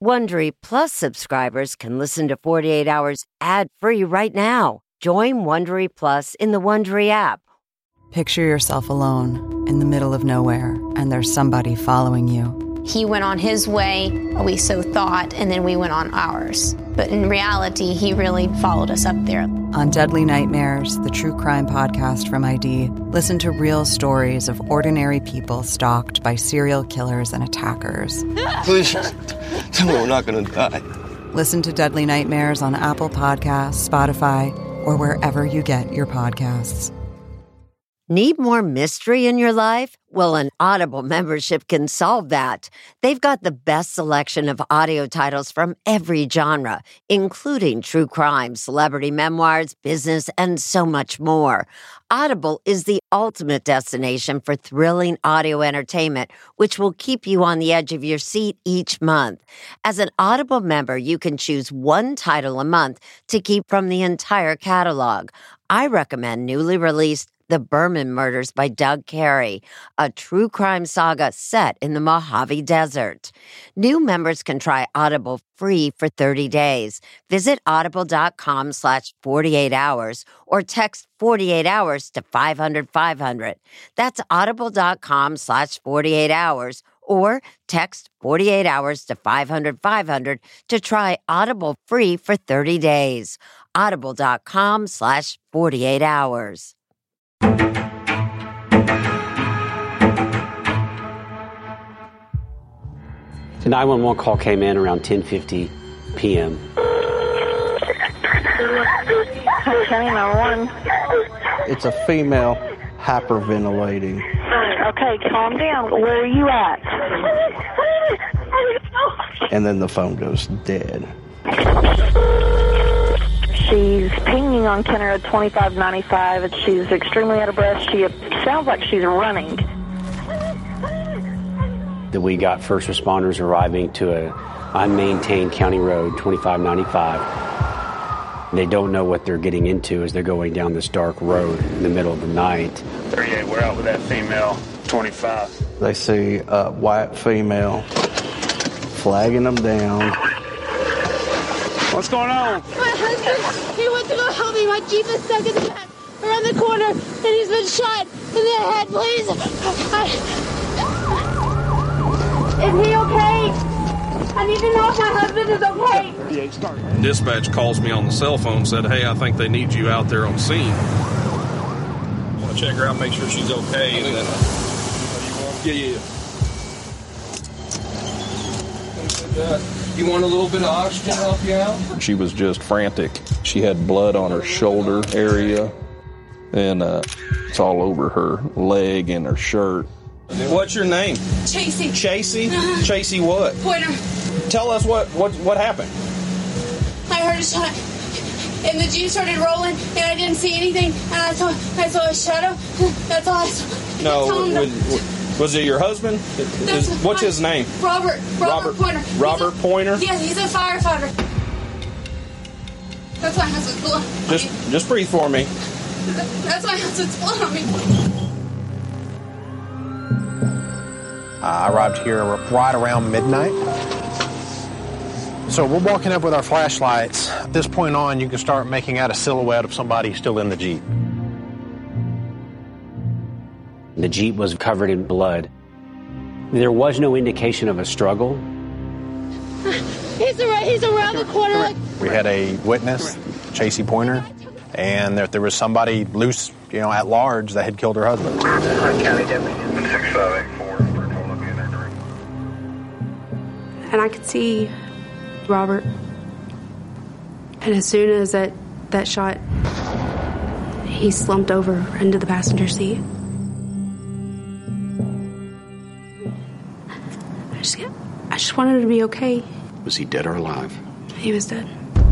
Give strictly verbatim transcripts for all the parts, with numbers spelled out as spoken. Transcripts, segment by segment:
Wondery Plus subscribers can listen to forty-eight hours ad-free right now. Join Wondery Plus in the Wondery app. Picture yourself alone in the middle of nowhere, and there's somebody following you. He went on his way, we so thought, and then we went on ours. But in reality, he really followed us up there. On Deadly Nightmares, the true crime podcast from I D, listen to real stories of ordinary people stalked by serial killers and attackers. Please, tell me we're not going to die. Listen to Deadly Nightmares on Apple Podcasts, Spotify, or wherever you get your podcasts. Need more mystery in your life? Well, an Audible membership can solve that. They've got the best selection of audio titles from every genre, including true crime, celebrity memoirs, business, and so much more. Audible is the ultimate destination for thrilling audio entertainment, which will keep you on the edge of your seat each month. As an Audible member, you can choose one title a month to keep from the entire catalog. I recommend newly released The Berman Murders by Doug Carey, a true crime saga set in the Mojave Desert. New members can try Audible free for thirty days. Visit audible.com slash 48 hours or text forty-eight hours to five hundred five hundred. That's audible.com slash 48 hours or text forty-eight hours to five hundred five hundred to try Audible free for thirty days. Audible.com slash 48 hours. The nine one one call came in around ten fifty p.m. County nine one one. It's a female hyperventilating. Okay, calm down. Where are you at? And then the phone goes dead. She's pinging on Kenner at twenty-five ninety-five. She's extremely out of breath. She sounds like she's running. That we got first responders arriving to a unmaintained county road, twenty-five ninety-five. They don't know what they're getting into as they're going down this dark road in the middle of the night. thirty-eight, we're out with that female, twenty-five. They see a white female flagging them down. What's going on? My husband, he went to go help me. My Jeep is stuck in the back around the corner, and he's been shot in the head, please. I... Is he okay? I need to know if my husband is okay. Dispatch calls me on the cell phone and said, hey, I think they need you out there on scene. I want to check her out, make sure she's okay. And then, yeah, yeah. You want a little bit of oxygen to help you out? She was just frantic. She had blood on her shoulder area, and uh, it's all over her leg and her shirt. What's your name? Chasey. Chasey? Uh-huh. Chasey what? Pointer. Tell us what, what, what happened. I heard a shot, and the Jeep started rolling, and I didn't see anything, and I saw, I saw a shadow. That's all I saw. No, was, was it your husband? Is, what's his name? Robert. Robert, Robert Pointer. Robert a, Pointer? Yeah, he's a firefighter. That's my husband's blood. Just, just breathe for me. That's my husband's blood on me. I arrived here right around midnight. So we're walking up with our flashlights. At this point on, you can start making out a silhouette of somebody still in the Jeep. The Jeep was covered in blood. There was no indication of a struggle. He's around, he's around the corner. We had a witness, Chasey Pointer, and there, there was somebody loose, you know, at large that had killed her husband. And I could see Robert. And as soon as that, that shot, he slumped over into the passenger seat. I just, I just wanted to be okay. Was he dead or alive? He was dead.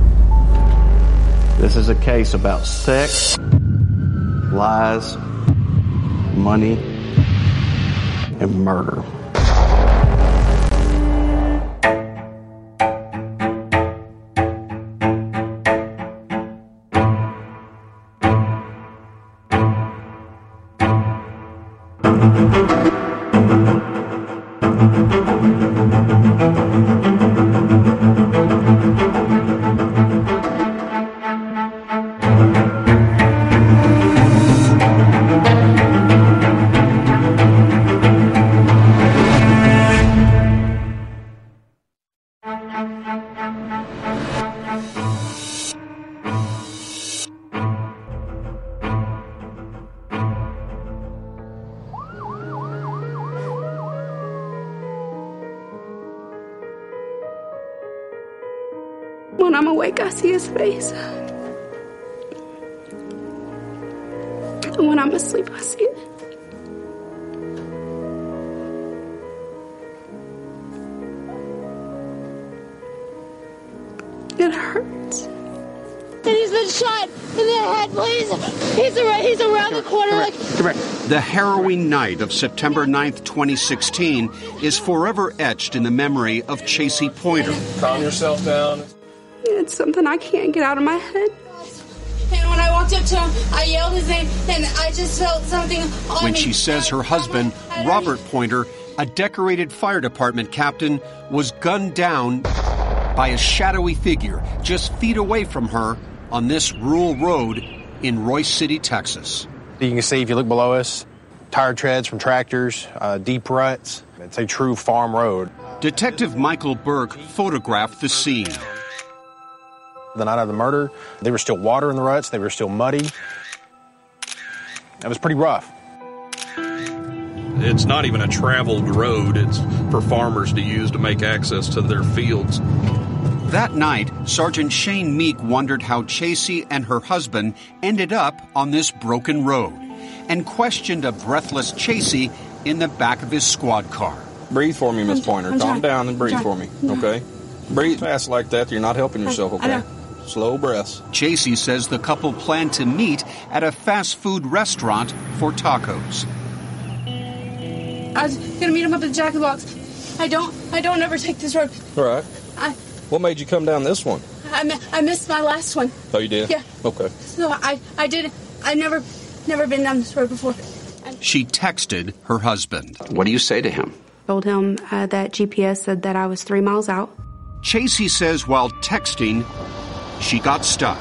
This is a case about sex, lies, money, and murder. Thank you. When I'm awake, I see his face. And when I'm asleep, I see it. It hurts. And he's been shot in the head, please. He's around, he's around the corner. Like... The harrowing night of September ninth, twenty sixteen is forever etched in the memory of Chasey Pointer. Calm yourself down. It's something I can't get out of my head. And when I walked up to him, I yelled his name, and I just felt something on When me. she says her husband, Robert Pointer, a decorated fire department captain, was gunned down by a shadowy figure just feet away from her on this rural road in Royce City, Texas. You can see, if you look below us, tire treads from tractors, uh, deep ruts. It's a true farm road. Detective Michael Burke photographed the scene. The night of the murder, there was still water in the ruts. They were still muddy. It was pretty rough. It's not even a traveled road. It's for farmers to use to make access to their fields. That night, Sergeant Shane Meek wondered how Chasey and her husband ended up on this broken road and questioned a breathless Chasey in the back of his squad car. Breathe for me, Miss Pointer. I'm Calm trying. down and breathe I'm for me, trying. okay? Breathe fast like that. You're not helping yourself, okay? I know. Slow breaths. Chasey says the couple planned to meet at a fast food restaurant for tacos. I was gonna meet him up at the Jack in the Box. I don't, I don't ever take this road. All right. I, What made you come down this one? I, mi- I missed my last one. Oh, you did? Yeah. Okay. So I, I did. I've never, never been down this road before. She texted her husband. What do you say to him? Told him uh, that G P S said that I was three miles out. Chasey says while texting, she got stuck.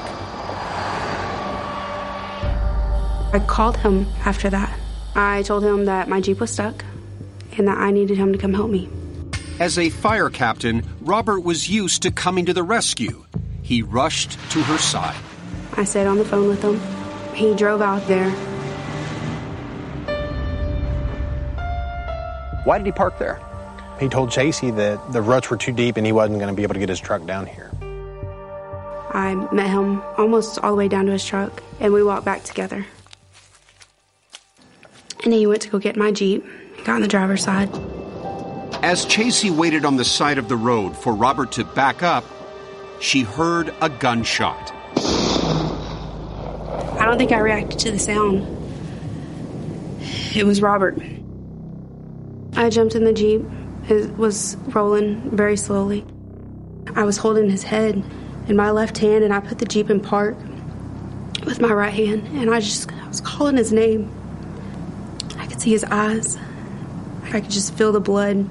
I called him after that. I told him that my Jeep was stuck and that I needed him to come help me. As a fire captain, Robert was used to coming to the rescue. He rushed to her side. I stayed on the phone with him. He drove out there. Why did he park there? He told Chasey that the ruts were too deep and he wasn't going to be able to get his truck down here. I met him almost all the way down to his truck, and we walked back together. And then he went to go get my Jeep and got on the driver's side. As Chasey waited on the side of the road for Robert to back up, she heard a gunshot. I don't think I reacted to the sound. It was Robert. I jumped in the Jeep. It was rolling very slowly. I was holding his head in my left hand, and I put the Jeep in park with my right hand, and I just I was calling his name. I could see his eyes. I could just feel the blood.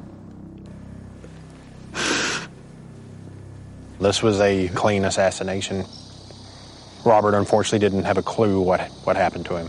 This was a clean assassination. Robert, unfortunately, didn't have a clue what, what happened to him.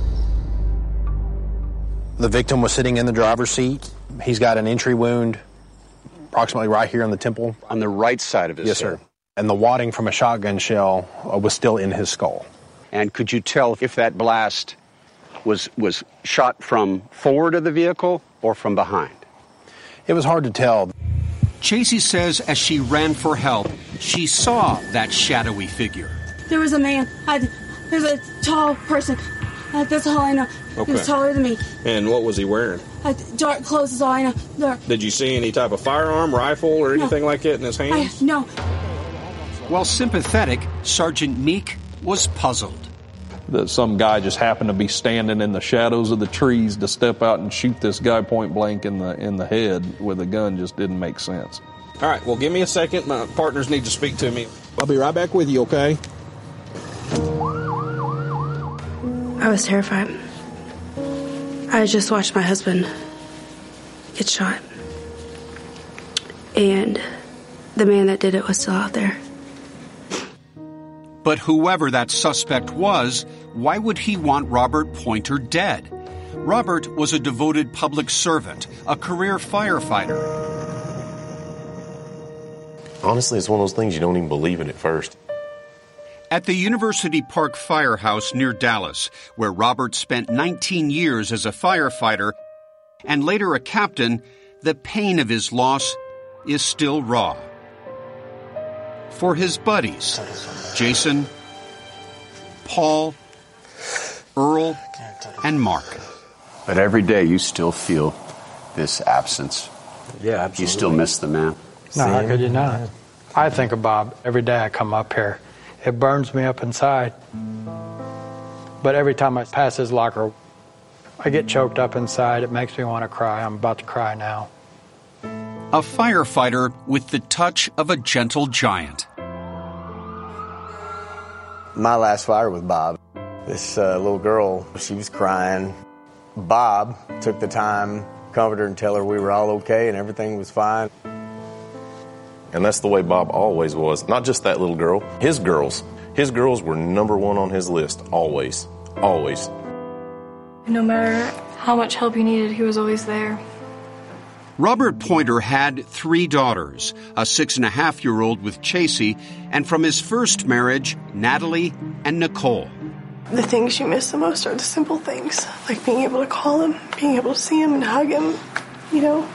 The victim was sitting in the driver's seat. He's got an entry wound approximately right here in the temple. On the right side of his Yes, head. sir. And the wadding from a shotgun shell uh, was still in his skull. And could you tell if that blast was was shot from forward of the vehicle or from behind? It was hard to tell. Chasey says as she ran for help, she saw that shadowy figure. There was a man. I, there's a tall person. Uh, that's all I know. Okay. He was taller than me. And what was he wearing? Uh, dark clothes is all I know. Dark. Did you see any type of firearm, rifle, or anything No. like that in his I, hands? no. While sympathetic, Sergeant Meek was puzzled. That some guy just happened to be standing in the shadows of the trees to step out and shoot this guy point blank in the in the head with a gun just didn't make sense. All right, well, give me a second. My partners need to speak to me. I'll be right back with you, okay? I was terrified. I just watched my husband get shot. And the man that did it was still out there. But whoever that suspect was, why would he want Robert Pointer dead? Robert was a devoted public servant, a career firefighter. Honestly, it's one of those things you don't even believe in at first. At the University Park Firehouse near Dallas, where Robert spent nineteen years as a firefighter and later a captain, the pain of his loss is still raw. For his buddies, Jason, Paul, Earl, and Mark. But every day you still feel this absence. Yeah, absolutely. You still miss the man. No, how could you not? I think of Bob every day I come up here. It burns me up inside. But every time I pass his locker, I get choked up inside. It makes me want to cry. I'm about to cry now. A firefighter with the touch of a gentle giant. My last fire with Bob. This uh, little girl, she was crying. Bob took the time, comfort her and tell her we were all okay and everything was fine. And that's the way Bob always was. Not just that little girl, his girls. His girls were number one on his list, always, always. No matter how much help you needed, he was always there. Robert Pointer had three daughters, a six-and-a-half-year-old with Chasey, and from his first marriage, Natalie and Nicole. The things you miss the most are the simple things, like being able to call him, being able to see him and hug him, you know.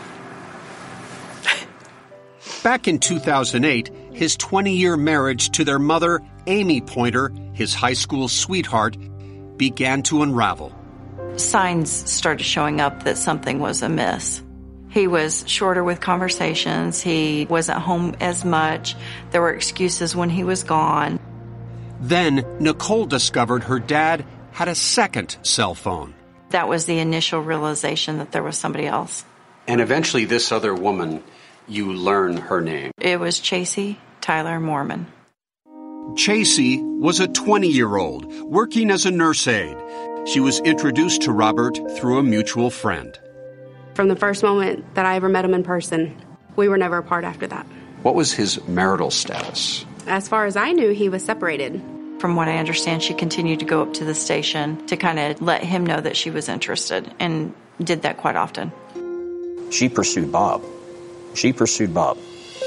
Back in two thousand eight, his twenty-year marriage to their mother, Amy Pointer, his high school sweetheart, began to unravel. Signs started showing up that something was amiss. He was shorter with conversations. He wasn't home as much. There were excuses when he was gone. Then Nicole discovered her dad had a second cell phone. That was the initial realization that there was somebody else. And eventually this other woman, you learn her name. It was Chasey Tyler Mormon. Chasey was a twenty-year-old working as a nurse aide. She was introduced to Robert through a mutual friend. From the first moment that I ever met him in person, we were never apart after that. What was his marital status? As far as I knew, he was separated. From what I understand, she continued to go up to the station to kind of let him know that she was interested, and did that quite often. She pursued Bob. She pursued Bob.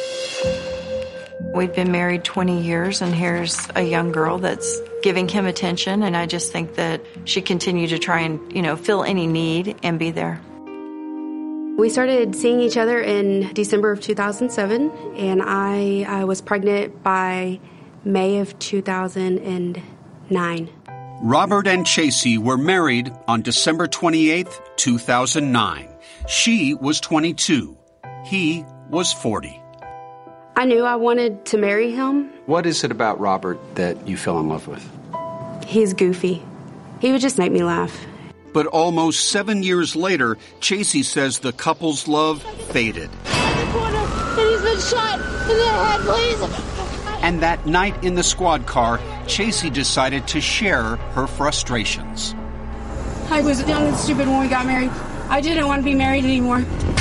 We'd been married twenty years, and here's a young girl that's giving him attention, and I just think that she continued to try and, you know, fill any need and be there. We started seeing each other in December of two thousand seven, and I, I was pregnant by May of two thousand nine. Robert and Chasey were married on December twenty-eighth, two thousand nine. She was twenty-two. He was forty. I knew I wanted to marry him. What is it about Robert that you fell in love with? He's goofy. He would just make me laugh. But almost seven years later, Chasey says the couple's love faded. And he's been shot in the head, please. And that night in the squad car, Chasey decided to share her frustrations. I was young and stupid when we got married. I didn't want to be married anymore.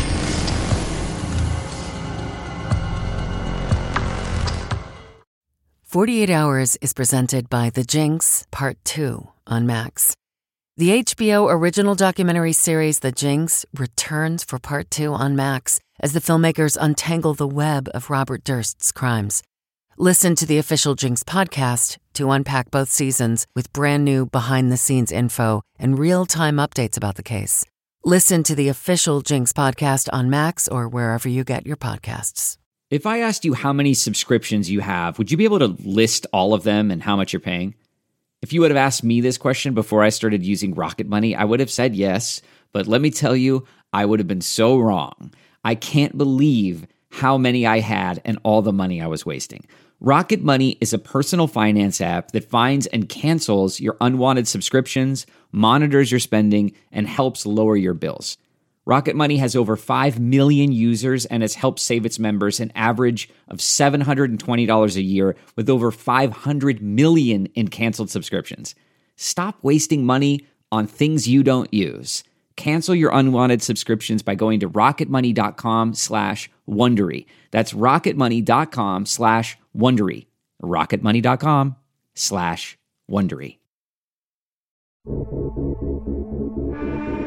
forty-eight hours is presented by The Jinx, Part two on Max. The H B O original documentary series The Jinx returns for Part two on Max as the filmmakers untangle the web of Robert Durst's crimes. Listen to the official Jinx podcast to unpack both seasons with brand new behind-the-scenes info and real-time updates about the case. Listen to the official Jinx podcast on Max or wherever you get your podcasts. If I asked you how many subscriptions you have, would you be able to list all of them and how much you're paying? If you would have asked me this question before I started using Rocket Money, I would have said yes, but let me tell you, I would have been so wrong. I can't believe how many I had and all the money I was wasting. Rocket Money is a personal finance app that finds and cancels your unwanted subscriptions, monitors your spending, and helps lower your bills. Rocket Money has over five million users and has helped save its members an average of seven hundred twenty dollars a year with over five hundred million in canceled subscriptions. Stop wasting money on things you don't use. Cancel your unwanted subscriptions by going to rocketmoney.com slash Wondery. That's rocketmoney.com slash Wondery. rocketmoney.com slash Wondery.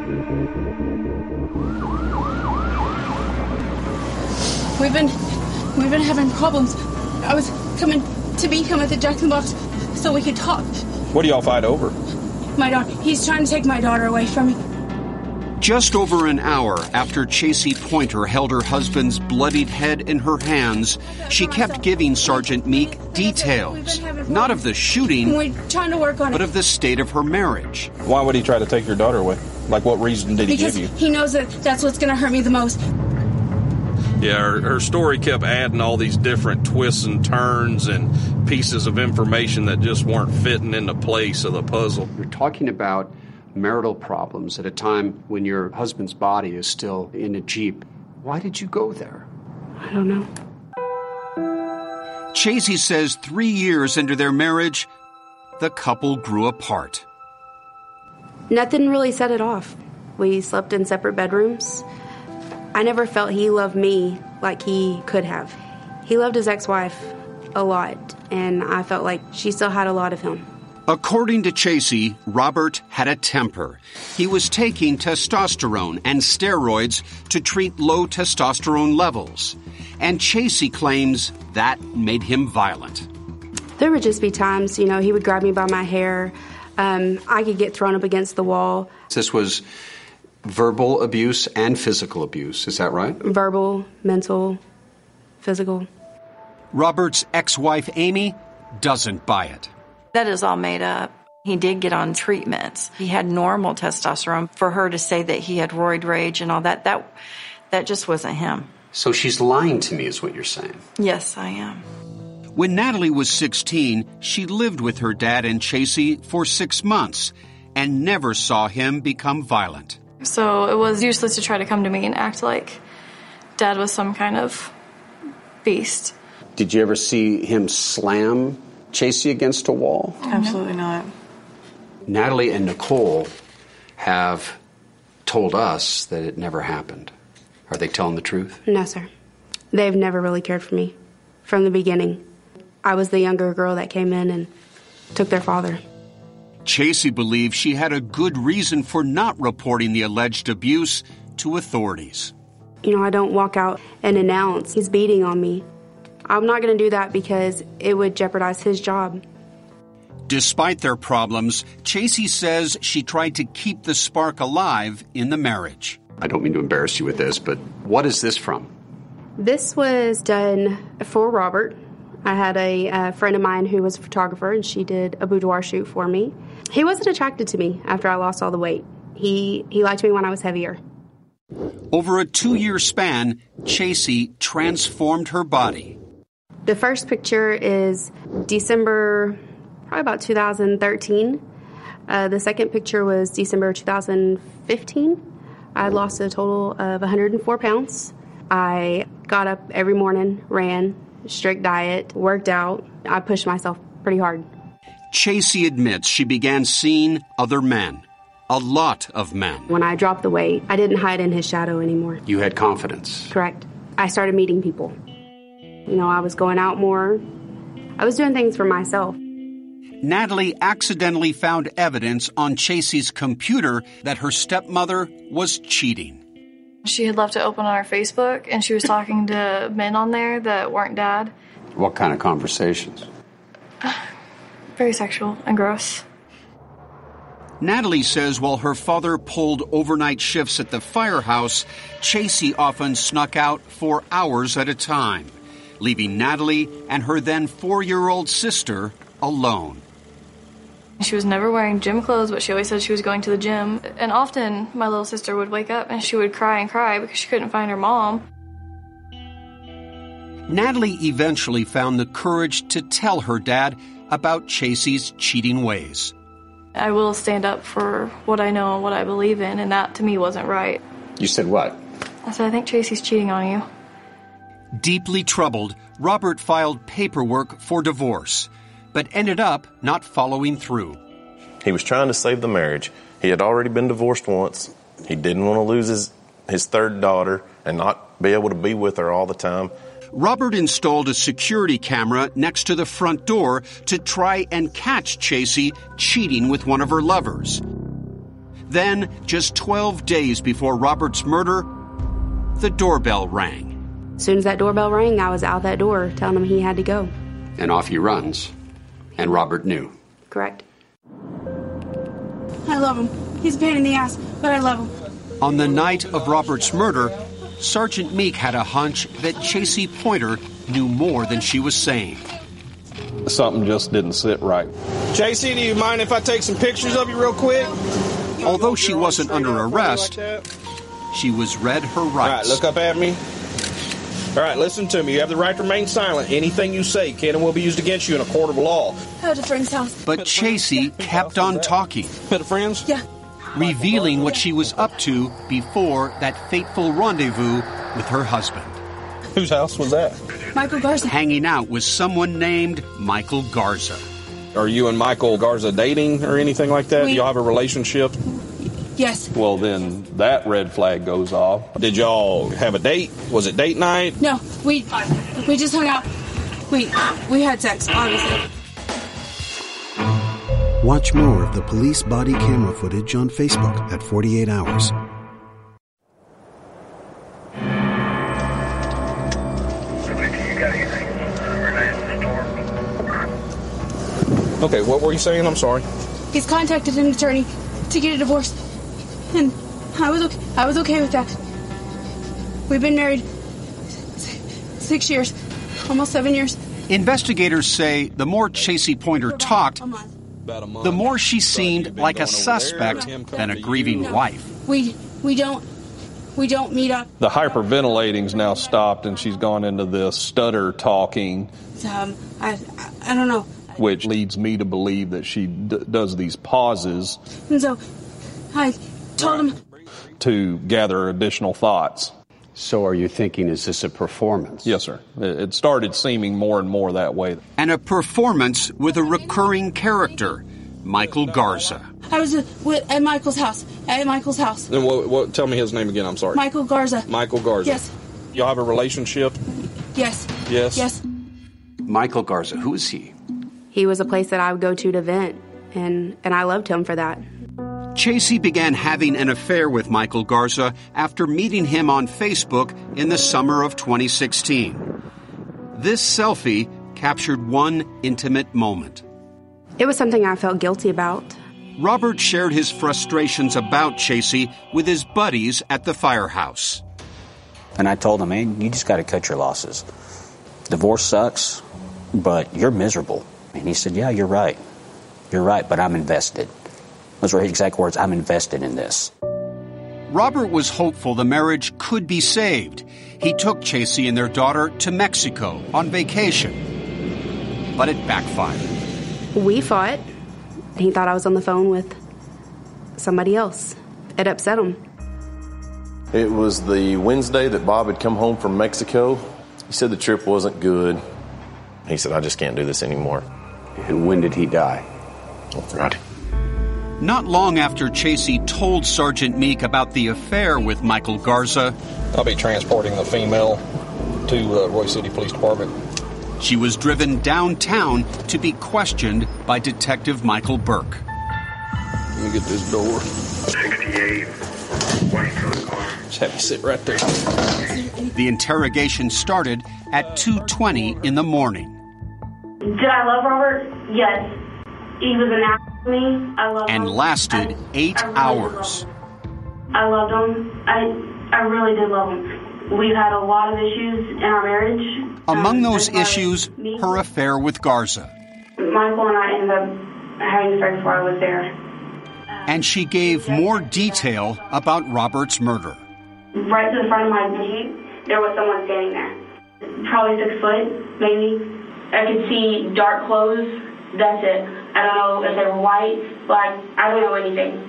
We've been We've been having problems. I was coming to meet him at the Jackson Box so we could talk. What do y'all fight over? My daughter. He's trying to take my daughter away from me. Just over an hour after Chasey Pointer held her husband's bloodied head in her hands, she kept giving Sergeant Meek details, not of the shooting, We're trying to work on but it. of the state of her marriage. Why would he try to take your daughter away? Like, what reason did he Because give you? he knows that that's what's going to hurt me the most. Yeah, her, her story kept adding all these different twists and turns and pieces of information that just weren't fitting into place of the puzzle. You're talking about marital problems at a time when your husband's body is still in a Jeep. Why did you go there? I don't know. Chasey says three years into their marriage, the couple grew apart. Nothing really set it off. We slept in separate bedrooms. I never felt he loved me like he could have. He loved his ex-wife a lot, and I felt like she still had a lot of him. According to Chasey, Robert had a temper. He was taking testosterone and steroids to treat low testosterone levels. And Chasey claims that made him violent. There would just be times, you know, he would grab me by my hair. Um, I could get thrown up against the wall. This was verbal abuse and physical abuse, is that right? Verbal, mental, physical. Robert's ex-wife, Amy, doesn't buy it. That is all made up. He did get on treatments. He had normal testosterone. For her to say that he had roid rage and all that, that, that just wasn't him. So she's lying to me, is what you're saying? Yes, I am. When Natalie was sixteen, she lived with her dad and Chasey for six months and never saw him become violent. So it was useless to try to come to me and act like Dad was some kind of beast. Did you ever see him slam Chasey against a wall? Absolutely not. Natalie and Nicole have told us that it never happened. Are they telling the truth? No, sir. They've never really cared for me from the beginning. I was the younger girl that came in and took their father. Chasey believes she had a good reason for not reporting the alleged abuse to authorities. You know, I don't walk out and announce he's beating on me. I'm not going to do that because it would jeopardize his job. Despite their problems, Chasey says she tried to keep the spark alive in the marriage. I don't mean to embarrass you with this, but what is this from? This was done for Robert. I had a, a friend of mine who was a photographer, and she did a boudoir shoot for me. He wasn't attracted to me after I lost all the weight. He, he liked me when I was heavier. Over a two-year span, Chasey transformed her body. The first picture is December, probably about two thousand thirteen. Uh, the second picture was December two thousand fifteen. I lost a total of one hundred four pounds. I got up every morning, ran, strict diet, worked out. I pushed myself pretty hard. Chasey admits she began seeing other men, a lot of men. When I dropped the weight, I didn't hide in his shadow anymore. You had confidence. Correct. I started meeting people. You know, I was going out more. I was doing things for myself. Natalie accidentally found evidence on Chasey's computer that her stepmother was cheating. She had left it open on our Facebook, and she was talking to men on there that weren't Dad. What kind of conversations? Very sexual and gross. Natalie says while her father pulled overnight shifts at the firehouse, Chasey often snuck out for hours at a time, leaving Natalie and her then four-year-old sister alone. She was never wearing gym clothes, but she always said she was going to the gym. And often my little sister would wake up and she would cry and cry because she couldn't find her mom. Natalie eventually found the courage to tell her dad about Chasey's cheating ways. I will stand up for what I know and what I believe in, and that to me wasn't right. You said what? I said, I think Chasey's cheating on you. Deeply troubled, Robert filed paperwork for divorce, but ended up not following through. He was trying to save the marriage. He had already been divorced once. He didn't want to lose his, his third daughter and not be able to be with her all the time. Robert installed a security camera next to the front door to try and catch Chasey cheating with one of her lovers. Then, just twelve days before Robert's murder, the doorbell rang. As soon as that doorbell rang, I was out that door telling him he had to go. And off he runs. And Robert knew. Correct. I love him. He's a pain in the ass, but I love him. On the night of Robert's murder, Sergeant Meek had a hunch that Chasey Pointer knew more than she was saying. Something just didn't sit right. Chasey, do you mind if I take some pictures of you real quick? Although she wasn't under arrest, she was read her rights. All right, look up at me. All right, listen to me. You have the right to remain silent. Anything you say can and will be used against you in a court of law. Out to friend's house. But Chasey kept on talking. Pet of friends? Yeah. Revealing what she was up to before that fateful rendezvous with her husband. Whose house was that? Michael Garza. Hanging out with someone named Michael Garza. Are you and Michael Garza dating or anything like that? We, Do y'all have a relationship? Yes. Well, then that red flag goes off. Did y'all have a date? Was it date night? No, we we just hung out. We we had sex, obviously. Watch more of the police body camera footage on Facebook at forty-eight hours. Okay, what were you saying? I'm sorry. He's contacted an attorney to get a divorce, and I was okay. I was okay with that. We've been married six years, almost seven years. Investigators say the more Chasey Pointer talked, the more she seemed like a suspect than a grieving wife. We we don't we don't meet up. The hyperventilating's now stopped, and she's gone into this stutter talking. Um, I, I I don't know. Which leads me to believe that she d- does these pauses. And so I told him to gather additional thoughts. So are you thinking, is this a performance? Yes, sir. It started seeming more and more that way. And a performance with a recurring character, Michael Garza. I was uh, with, at Michael's house. At Michael's house. And what, what? Tell me his name again. I'm sorry. Michael Garza. Michael Garza. Yes. Y'all have a relationship? Yes. Yes. Yes. Michael Garza, who is he? He was a place that I would go to to vent, and, and I loved him for that. Chasey began having an affair with Michael Garza after meeting him on Facebook in the summer of twenty sixteen. This selfie captured one intimate moment. It was something I felt guilty about. Robert shared his frustrations about Chasey with his buddies at the firehouse. And I told him, man, you just got to cut your losses. Divorce sucks, but you're miserable. And he said, yeah, you're right. You're right, but I'm invested. Those were his exact words, I'm invested in this. Robert was hopeful the marriage could be saved. He took Chasey and their daughter to Mexico on vacation. But it backfired. We fought. He thought I was on the phone with somebody else. It upset him. It was the Wednesday that Bob had come home from Mexico. He said the trip wasn't good. He said, I just can't do this anymore. And when did he die? On Friday. Not long after Chasey told Sergeant Meek about the affair with Michael Garza, I'll be transporting the female to uh, Roy City Police Department. She was driven downtown to be questioned by Detective Michael Burke. Let me get this door. sixty-eight. Wait for the car. Just have you sit right there. The interrogation started at two twenty in the morning. Did I love Robert? Yes. He was an ass to me. I loved him. And lasted eight I really hours. I loved him. I I really did love him. We've had a lot of issues in our marriage. Among Um, those as far as issues, me, her affair with Garza. Michael and I ended up having sex while I was there. And she gave more detail about Robert's murder. Right to the front of my Jeep, there was someone standing there. Probably six foot, maybe. I could see dark clothes. That's it. I don't know if they were white, black. I don't know anything.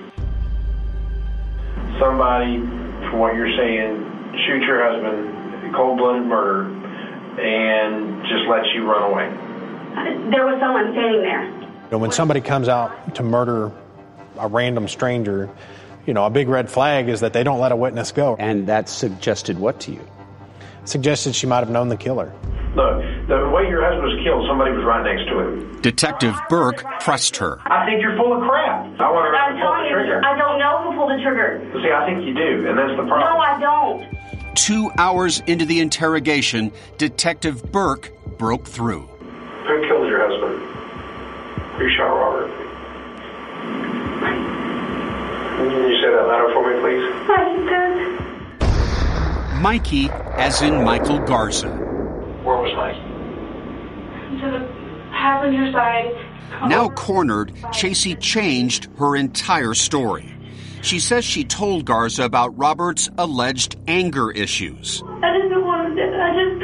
Somebody, from what you're saying, shoot your husband, cold-blooded murder, and just let you run away. There was someone standing there. You know, when somebody comes out to murder a random stranger, you know, a big red flag is that they don't let a witness go. And that suggested what to you? Suggested she might have known the killer. Look, the way your husband was killed, somebody was right next to him. Detective Burke pressed her. I think you're full of crap. I want to I'm pull telling the you, trigger. I don't know who pulled the trigger. See, I think you do, and that's the problem. No, I don't. Two hours into the interrogation, Detective Burke broke through. Who killed your husband? Who shot Robert? Can you say that louder for me, please? Mikey, Mikey, as in Michael Garza. Where was Mikey? To the passenger side. Now cornered, Chasey changed her entire story. She says she told Garza about Robert's alleged anger issues. I just didn't want to. I just.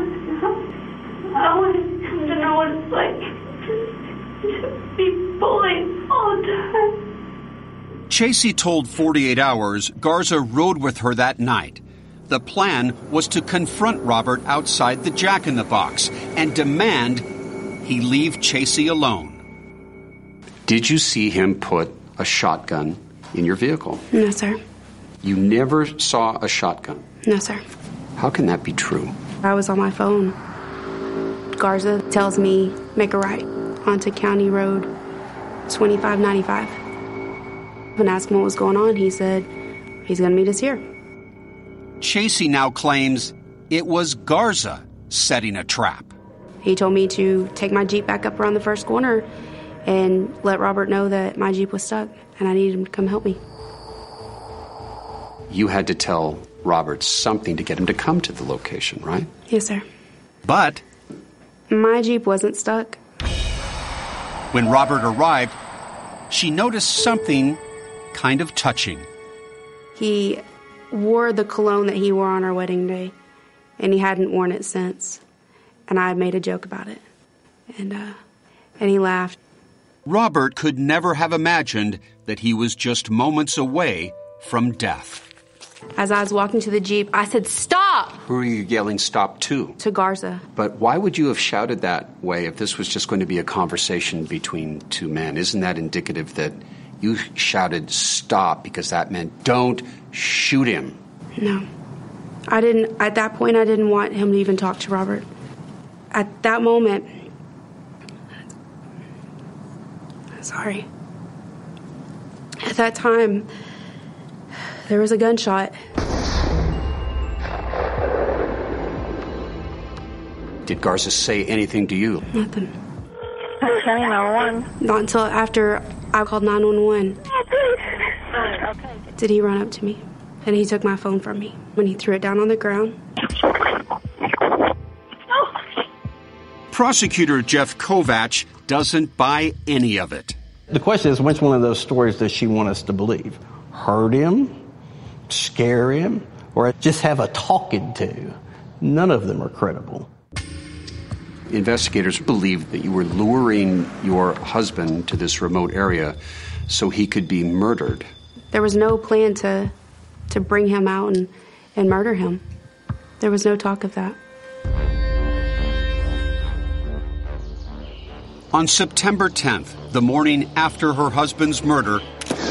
I wanted him to know what it's like to be bullied all the time. Chasey told forty-eight hours Garza rode with her that night. The plan was to confront Robert outside the Jack in the Box and demand he leave Chasey alone. Did you see him put a shotgun in your vehicle? No, sir. You never saw a shotgun? No, sir. How can that be true? I was on my phone. Garza tells me, make a right onto County Road twenty-five ninety-five. When I asked him what was going on, he said, he's going to meet us here. Chasey now claims it was Garza setting a trap. He told me to take my Jeep back up around the first corner and let Robert know that my Jeep was stuck and I needed him to come help me. You had to tell Robert something to get him to come to the location, right? Yes, sir. But my Jeep wasn't stuck. When Robert arrived, she noticed something kind of touching. He wore the cologne that he wore on our wedding day, and he hadn't worn it since. And I had made a joke about it. And, uh, and he laughed. Robert could never have imagined that he was just moments away from death. As I was walking to the Jeep, I said, stop! Who are you yelling stop to? To Garza. But why would you have shouted that way if this was just going to be a conversation between two men? Isn't that indicative that you shouted stop because that meant don't shoot him? No. I didn't, at that point, I didn't want him to even talk to Robert. At that moment, sorry. At that time, there was a gunshot. Did Garza say anything to you? Nothing. Not until after I called nine one one. Did he run up to me. And he took my phone from me when he threw it down on the ground. Prosecutor Jeff Kovach doesn't buy any of it. The question is, which one of those stories does she want us to believe? Hurt him? Scare him? Or just have a talking to? None of them are credible. Investigators believed that you were luring your husband to this remote area so he could be murdered. There was no plan to to bring him out and, and murder him. There was no talk of that. On September tenth, the morning after her husband's murder,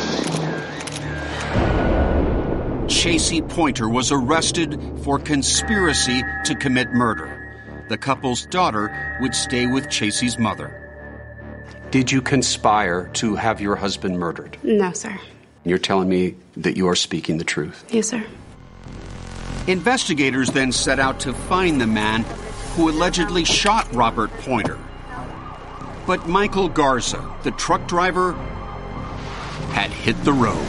Chasey Pointer was arrested for conspiracy to commit murder. The couple's daughter would stay with Chasey's mother. Did you conspire to have your husband murdered? No, sir. You're telling me that you are speaking the truth? Yes, sir. Investigators then set out to find the man who allegedly shot Robert Pointer. But Michael Garza, the truck driver, had hit the road.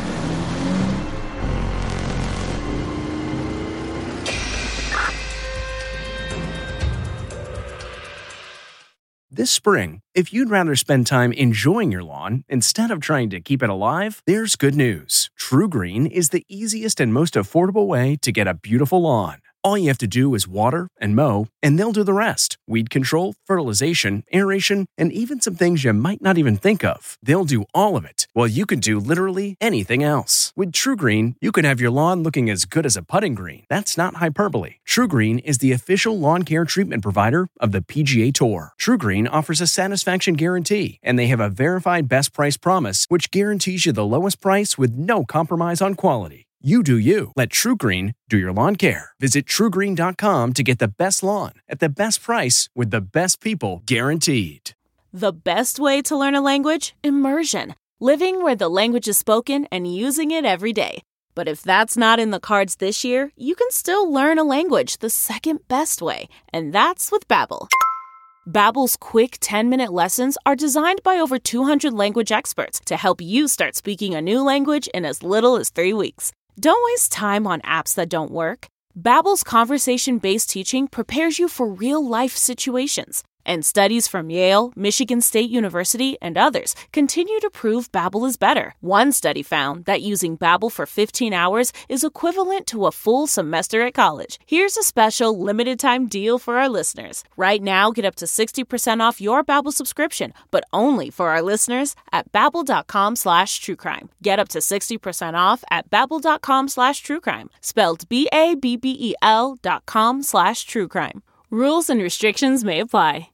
This spring, if you'd rather spend time enjoying your lawn instead of trying to keep it alive, there's good news. TruGreen is the easiest and most affordable way to get a beautiful lawn. All you have to do is water and mow, and they'll do the rest. Weed control, fertilization, aeration, and even some things you might not even think of. They'll do all of it, while you can do literally anything else. With TruGreen, you can have your lawn looking as good as a putting green. That's not hyperbole. TruGreen is the official lawn care treatment provider of the P G A Tour. TruGreen offers a satisfaction guarantee, and they have a verified best price promise, which guarantees you the lowest price with no compromise on quality. You do you. Let TruGreen do your lawn care. Visit True Green dot com to get the best lawn at the best price with the best people guaranteed. The best way to learn a language? Immersion. Living where the language is spoken and using it every day. But if that's not in the cards this year, you can still learn a language the second best way, and that's with Babbel. Babbel's quick ten-minute lessons are designed by over two hundred language experts to help you start speaking a new language in as little as three weeks. Don't waste time on apps that don't work. Babbel's conversation-based teaching prepares you for real-life situations. And studies from Yale, Michigan State University, and others continue to prove Babbel is better. One study found that using Babbel for fifteen hours is equivalent to a full semester at college. Here's a special limited-time deal for our listeners. Right now, get up to sixty percent off your Babbel subscription, but only for our listeners at babbel.com slash truecrime. Get up to sixty percent off at babbel.com slash truecrime. Spelled B A B B E L dot com slash truecrime. Rules and restrictions may apply.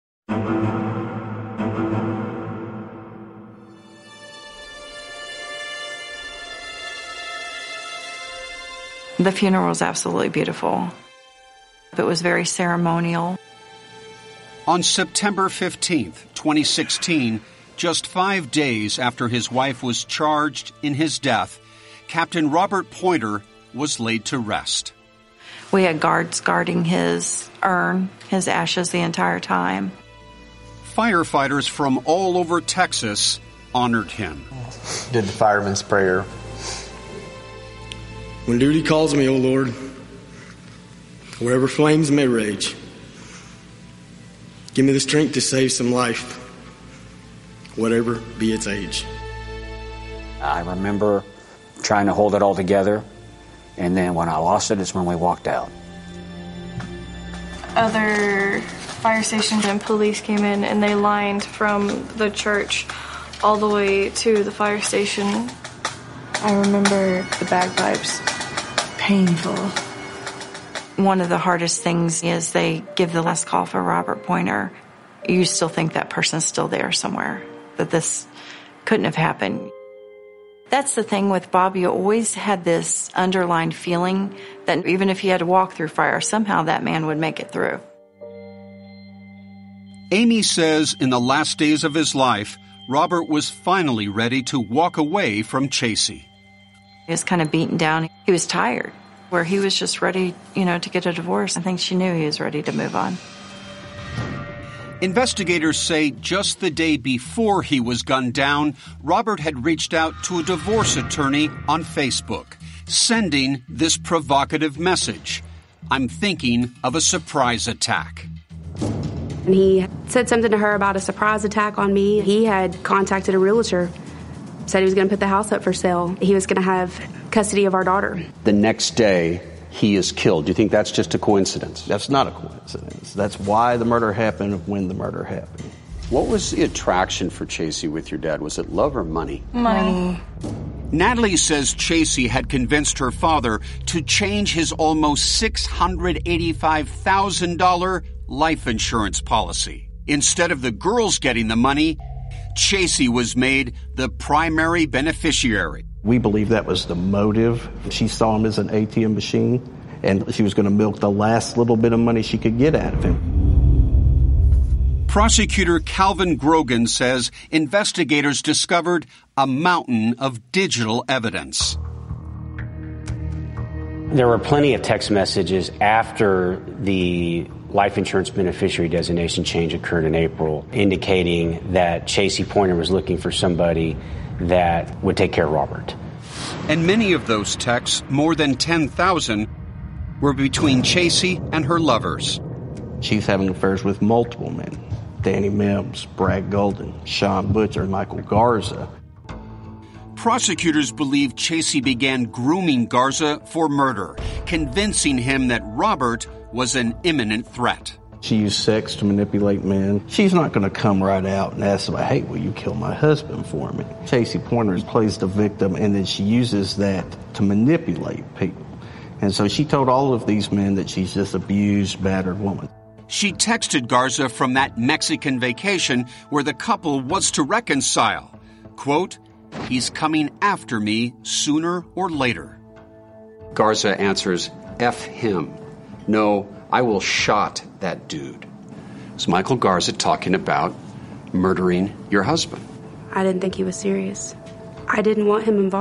The funeral was absolutely beautiful. It was very ceremonial. On September fifteenth, twenty sixteen, just five days after his wife was charged in his death, Captain Robert Pointer was laid to rest. We had guards guarding his urn, his ashes the entire time. Firefighters from all over Texas honored him. Did the fireman's prayer. When duty calls me, O Lord, wherever flames may rage, give me the strength to save some life, whatever be its age. I remember trying to hold it all together, and then when I lost it, it's when we walked out. Other fire stations and police came in, and they lined from the church all the way to the fire station. I remember the bagpipes. Painful. One of the hardest things is they give the last call for Robert Pointer. You still think that person's still there somewhere, that this couldn't have happened. That's the thing with Bob. You always had this underlying feeling that even if he had to walk through fire, somehow that man would make it through. Amy says in the last days of his life, Robert was finally ready to walk away from Chasey. He was kind of beaten down. He was tired, where he was just ready, you know, to get a divorce. I think she knew he was ready to move on. Investigators say just the day before he was gunned down, Robert had reached out to a divorce attorney on Facebook, sending this provocative message. I'm thinking of a surprise attack. And he said something to her about a surprise attack on me. He had contacted a realtor, said he was going to put the house up for sale. He was going to have custody of our daughter. The next day, he is killed. Do you think that's just a coincidence? That's not a coincidence. That's why the murder happened when the murder happened. What was the attraction for Chasey with your dad? Was it love or money? Money. Natalie says Chasey had convinced her father to change his almost six hundred eighty-five thousand dollars life insurance policy. Instead of the girls getting the money, Chasey was made the primary beneficiary. We believe that was the motive. She saw him as an A T M machine, and she was going to milk the last little bit of money she could get out of him. Prosecutor Calvin Grogan says investigators discovered a mountain of digital evidence. There were plenty of text messages after the life insurance beneficiary designation change occurred in April, indicating that Chasey Pointer was looking for somebody that would take care of Robert. And many of those texts, more than ten thousand, were between Chasey and her lovers. She's having affairs with multiple men. Danny Mims, Brad Golden, Sean Butcher, Michael Garza. Prosecutors believe Chasey began grooming Garza for murder, convincing him that Robert was an imminent threat. She used sex to manipulate men. She's not going to come right out and ask somebody, hey, will you kill my husband for me? Chasey Pointer plays the victim, and then she uses that to manipulate people. And so she told all of these men that she's just abused, battered woman. She texted Garza from that Mexican vacation where the couple was to reconcile. Quote, he's coming after me sooner or later. Garza answers, F him. No, I will shot that dude. Is Michael Garza talking about murdering your husband? I didn't think he was serious. I didn't want him involved.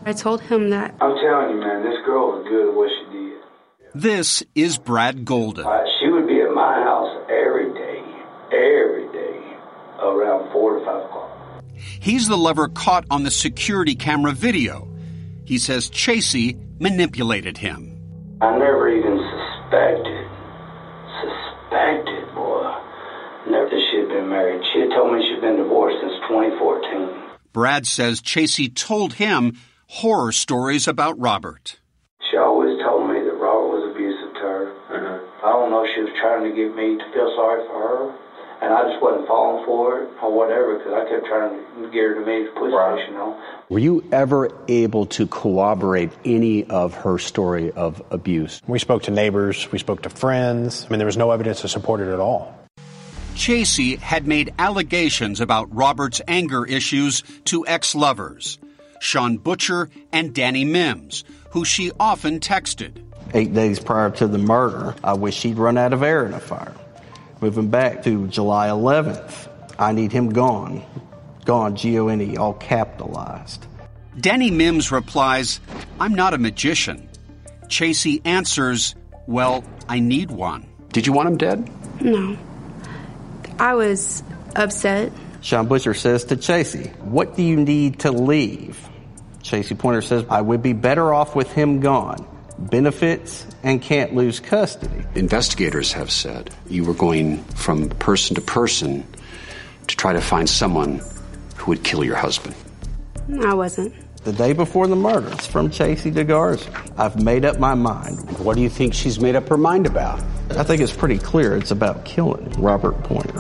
I told him that. I'm telling you, man, this girl was good at what she did. This is Brad Golden. Uh, she would be at my house every day, every day, around four to five o'clock. He's the lover caught on the security camera video. He says Chasey manipulated him. I never even suspected, suspected, boy, never that she had been married. She had told me she'd been divorced since twenty fourteen. Brad says Chasey told him horror stories about Robert. She always told me that Robert was abusive to her. Mm-hmm. I don't know if she was trying to get me to feel sorry for her, and I just wasn't falling for it or whatever because I kept trying to get her to me to police station, you know. Were you ever able to corroborate any of her story of abuse? We spoke to neighbors. We spoke to friends. I mean, there was no evidence to support it at all. Chasey had made allegations about Robert's anger issues to ex-lovers, Sean Butcher and Danny Mims, who she often texted. Eight days prior to the murder, I wish she'd run out of air in a fire. Moving back to July eleventh, I need him gone. Gone, G O N E, all capitalized. Danny Mims replies, I'm not a magician. Chasey answers, well, I need one. Did you want him dead? No. I was upset. Sean Butcher says to Chasey, what do you need to leave? Chasey Pointer says, I would be better off with him gone. Benefits and can't lose custody. Investigators have said you were going from person to person to try to find someone who would kill your husband. I wasn't. The day before the murder, it's from Chasey to Garza. I've made up my mind. What do you think she's made up her mind about? I think it's pretty clear it's about killing Robert Pointer.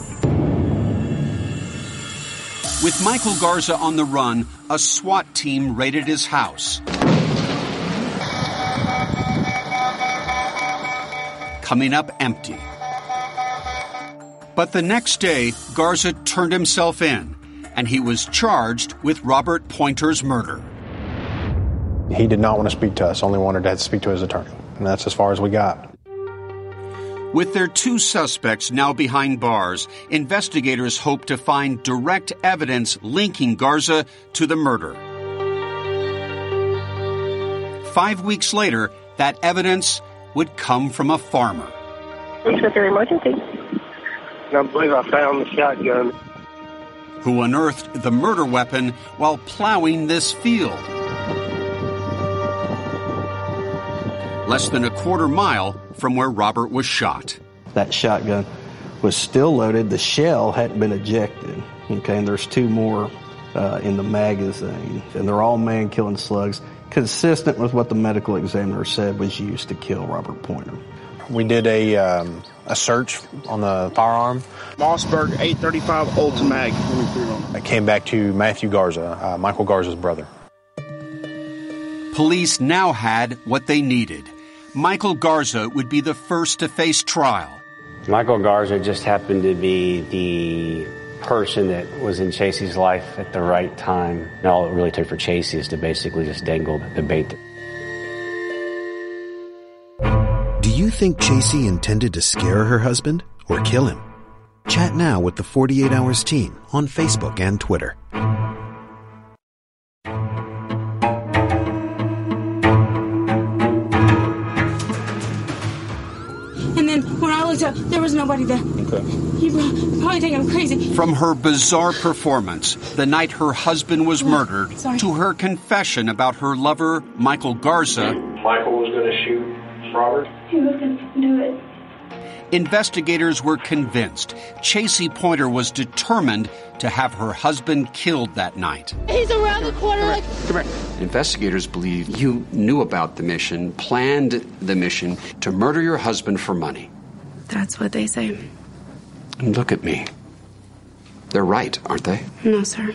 With Michael Garza on the run, a SWAT team raided his house. Coming up empty. But the next day, Garza turned himself in, and he was charged with Robert Pointer's murder. He did not want to speak to us, only wanted to speak to his attorney. And that's as far as we got. With their two suspects now behind bars, investigators hope to find direct evidence linking Garza to the murder. Five weeks later, that evidence would come from a farmer. What's your emergency? I believe I found the shotgun. Who unearthed the murder weapon while plowing this field. Less than a quarter mile from where Robert was shot. That shotgun was still loaded. The shell hadn't been ejected. Okay, and there's two more uh, in the magazine. And they're all man-killing slugs, consistent with what the medical examiner said was used to kill Robert Pointer. We did a um, a search on the firearm. Mossberg eight thirty-five Ultimag. It came back to Matthew Garza, uh, Michael Garza's brother. Police now had what they needed. Michael Garza would be the first to face trial. Michael Garza just happened to be the person that was in Chasey's life at the right time. And all it really took for Chasey is to basically just dangle the bait. Do you think Chasey intended to scare her husband or kill him? Chat now with the forty-eight hours team on Facebook and Twitter. And then when I looked up, there was nobody there. Okay. You probably think I'm crazy. From her bizarre performance the night her husband was murdered Sorry. to her confession about her lover, Michael Garza, Michael was going to shoot Robert? He was going to do it. investigators were convinced Chasey Pointer was determined to have her husband killed that night. He's around the corner. Like- Come here. Investigators believe you knew about the mission, planned the mission to murder your husband for money. That's what they say. And look at me. They're right, aren't they? No, sir.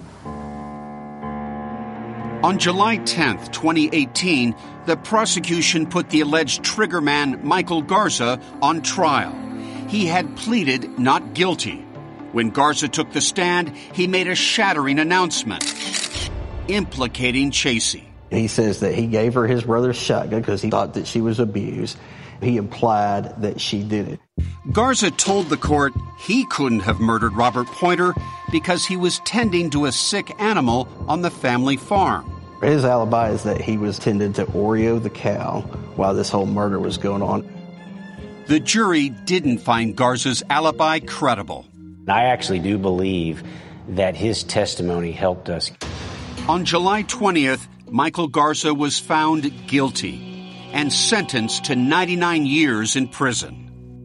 On July tenth, twenty eighteen, the prosecution put the alleged triggerman Michael Garza on trial. He had pleaded not guilty. When Garza took the stand, he made a shattering announcement, implicating Chasey. He says that he gave her his brother's shotgun because he thought that she was abused. He implied that she did it. Garza told the court he couldn't have murdered Robert Pointer because he was tending to a sick animal on the family farm. His alibi is that he was tending to Oreo the cow while this whole murder was going on. The jury didn't find Garza's alibi credible. I actually do believe that his testimony helped us. On July twentieth, Michael Garza was found guilty and sentenced to ninety-nine years in prison.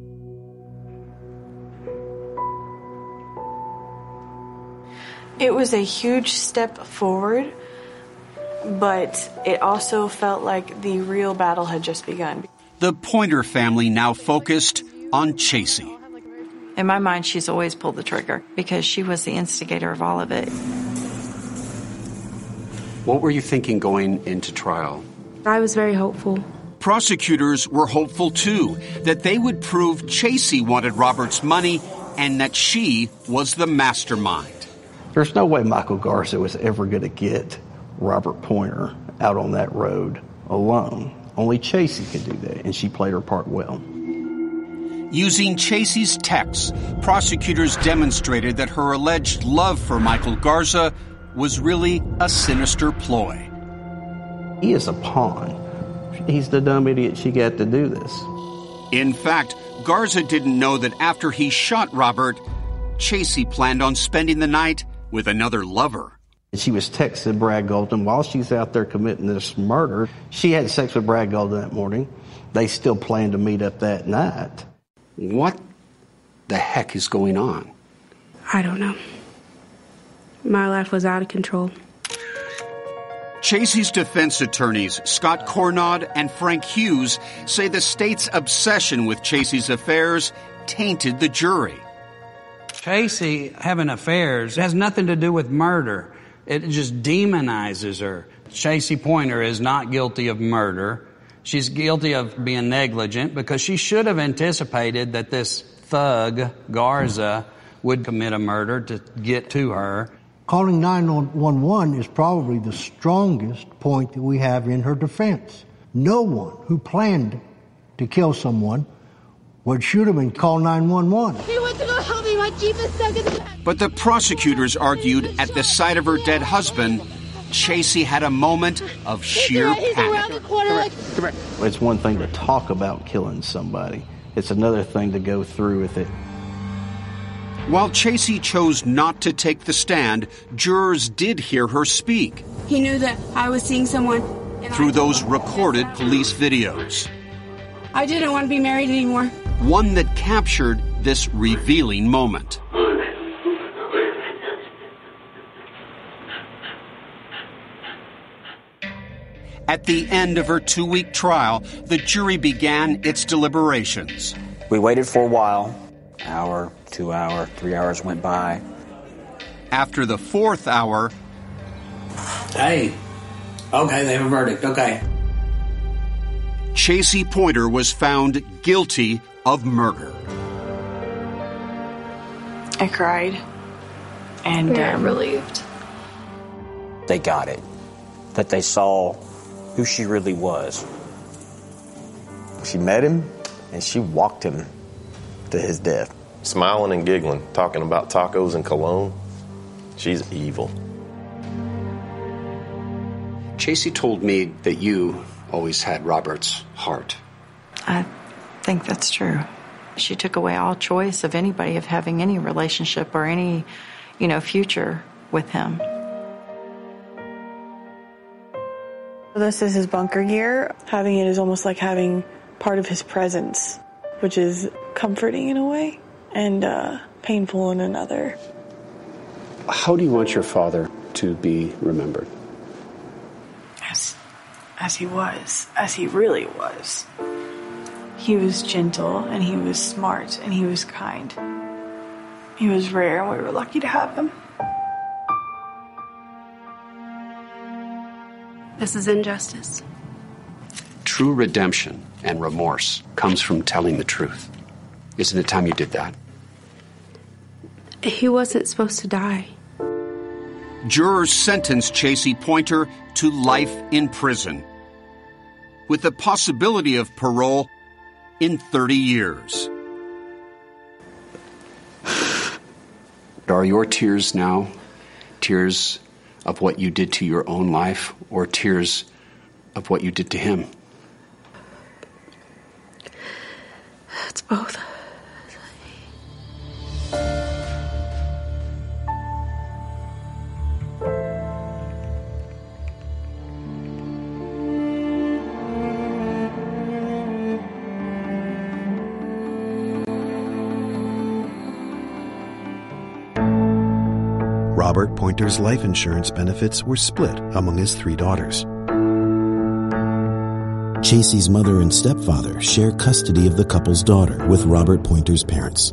It was a huge step forward, but it also felt like the real battle had just begun. The Pointer family now focused on Chasey. In my mind, she's always pulled the trigger because she was the instigator of all of it. What were you thinking going into trial? I was very hopeful. Prosecutors were hopeful, too, that they would prove Chasey wanted Robert's money and that she was the mastermind. There's no way Michael Garza was ever going to get Robert Pointer out on that road alone. Only Chasey could do that, and she played her part well. Using Chasey's texts, prosecutors demonstrated that her alleged love for Michael Garza was really a sinister ploy. He is a pawn. He's the dumb idiot she got to do this. In fact, Garza didn't know that after he shot Robert, Chasey planned on spending the night with another lover. She was texting Brad Golden while she's out there committing this murder. She had sex with Brad Golden that morning. They still planned to meet up that night. What the heck is going on? I don't know. My life was out of control. Chasey's defense attorneys, Scott Cornod and Frank Hughes, say the state's obsession with Chasey's affairs tainted the jury. Chasey having affairs has nothing to do with murder. It just demonizes her. Chasey Pointer is not guilty of murder. She's guilty of being negligent because she should have anticipated that this thug, Garza, would commit a murder to get to her. Calling nine one one is probably the strongest point that we have in her defense. No one who planned to kill someone would shoot him and call nine one one. He went to go help me. My Jeep is stuck in the back. But the prosecutors argued at the sight of her dead husband, Chasey had a moment of sheer He's panic. around the corner. Like... Come here. It's one thing to talk about killing somebody. It's another thing to go through with it. While Chasey chose not to take the stand, jurors did hear her speak. He knew that I was seeing someone. Through those recorded police videos. I didn't want to be married anymore. One that captured this revealing moment. At the end of her two-week trial, the jury began its deliberations. We waited for a while. Hour, two hour, three hours went by. After the fourth hour... Hey, okay, they have a verdict, okay. Chasey Pointer was found guilty of murder. I cried. And Very um, relieved. They got it. That they saw who she really was. She met him, and she walked him to his death. Smiling and giggling, talking about tacos and cologne. She's evil. Chasey told me that you always had Robert's heart. I think that's true. She took away all choice of anybody of having any relationship or any, you know, future with him. this is his bunker gear. Having it is almost like having part of his presence, which is comforting in a way and uh, painful in another. How do you want your father to be remembered? As, as he was, as he really was. He was gentle, and he was smart, and he was kind. He was rare, and we were lucky to have him. This is injustice. True redemption and remorse comes from telling the truth. Isn't it time you did that? He wasn't supposed to die. Jurors sentenced Chasey Pointer to life in prison, with the possibility of parole in thirty years. Are your tears now tears of what you did to your own life or tears of what you did to him? It's both. Robert Pointer's life insurance benefits were split among his three daughters. Chasey's mother and stepfather share custody of the couple's daughter with Robert Pointer's parents.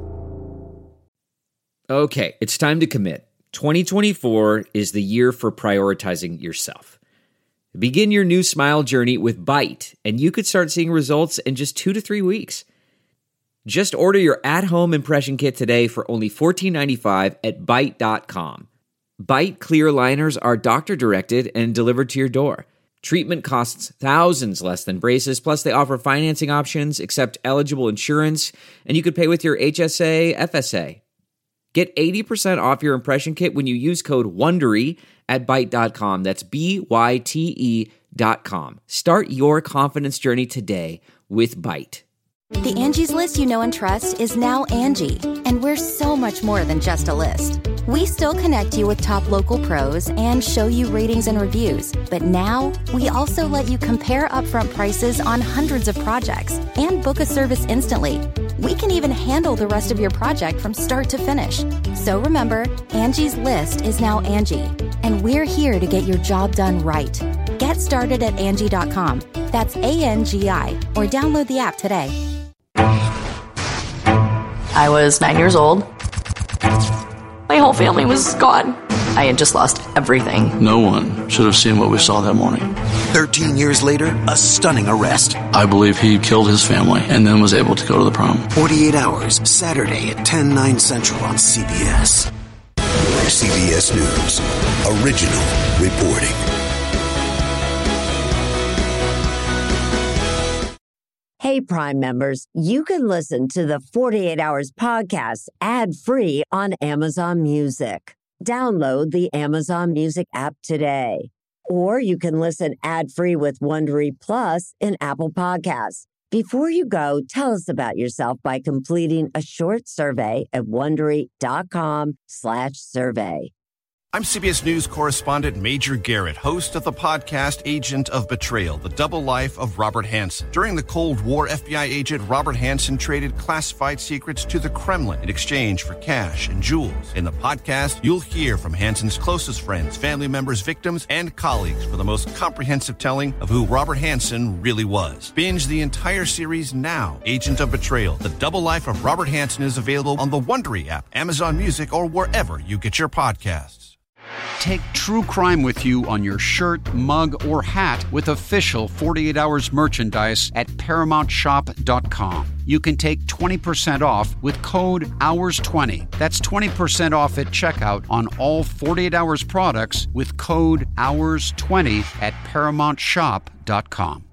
Okay, it's time to commit. twenty twenty-four is the year for prioritizing yourself. Begin your new smile journey with Byte, and you could start seeing results in just two to three weeks. Just order your at-home impression kit today for only fourteen ninety-five at Byte dot com. Byte clear liners are doctor-directed and delivered to your door. Treatment costs thousands less than braces, plus they offer financing options, accept eligible insurance, and you could pay with your H S A, F S A. Get eighty percent off your impression kit when you use code WONDERY at Byte dot com. That's B Y T E dot com. Start your confidence journey today with Byte. The Angie's List you know and trust is now Angie, and we're so much more than just a list. We still connect you with top local pros and show you ratings and reviews, but now we also let you compare upfront prices on hundreds of projects and book a service instantly. We can even handle the rest of your project from start to finish. So remember, Angie's List is now Angie, and we're here to get your job done right. Get started at Angie dot com. That's A N G I, or download the app today. I was nine years old. My whole family was gone. I had just lost everything. No one should have seen what we saw that morning. Thirteen years later, a stunning arrest. I believe he killed his family and then was able to go to the prom. forty-eight hours, Saturday at ten, nine central on C B S. C B S News. Original reporting. Hey, Prime members, you can listen to the forty-eight hours podcast ad-free on Amazon Music. Download the Amazon Music app today. Or you can listen ad-free with Wondery Plus in Apple Podcasts. Before you go, tell us about yourself by completing a short survey at Wondery.com slash survey. I'm C B S News correspondent Major Garrett, host of the podcast Agent of Betrayal, The Double Life of Robert Hanssen. During the Cold War, F B I agent Robert Hanssen traded classified secrets to the Kremlin in exchange for cash and jewels. In the podcast, you'll hear from Hanssen's closest friends, family members, victims, and colleagues for the most comprehensive telling of who Robert Hanssen really was. Binge the entire series now. Agent of Betrayal, The Double Life of Robert Hanssen is available on the Wondery app, Amazon Music, or wherever you get your podcasts. Take true crime with you on your shirt, mug, or hat with official forty-eight hours merchandise at paramount shop dot com. You can take twenty percent off with code hours twenty. That's twenty percent off at checkout on all forty-eight hours products with code hours twenty at paramount shop dot com.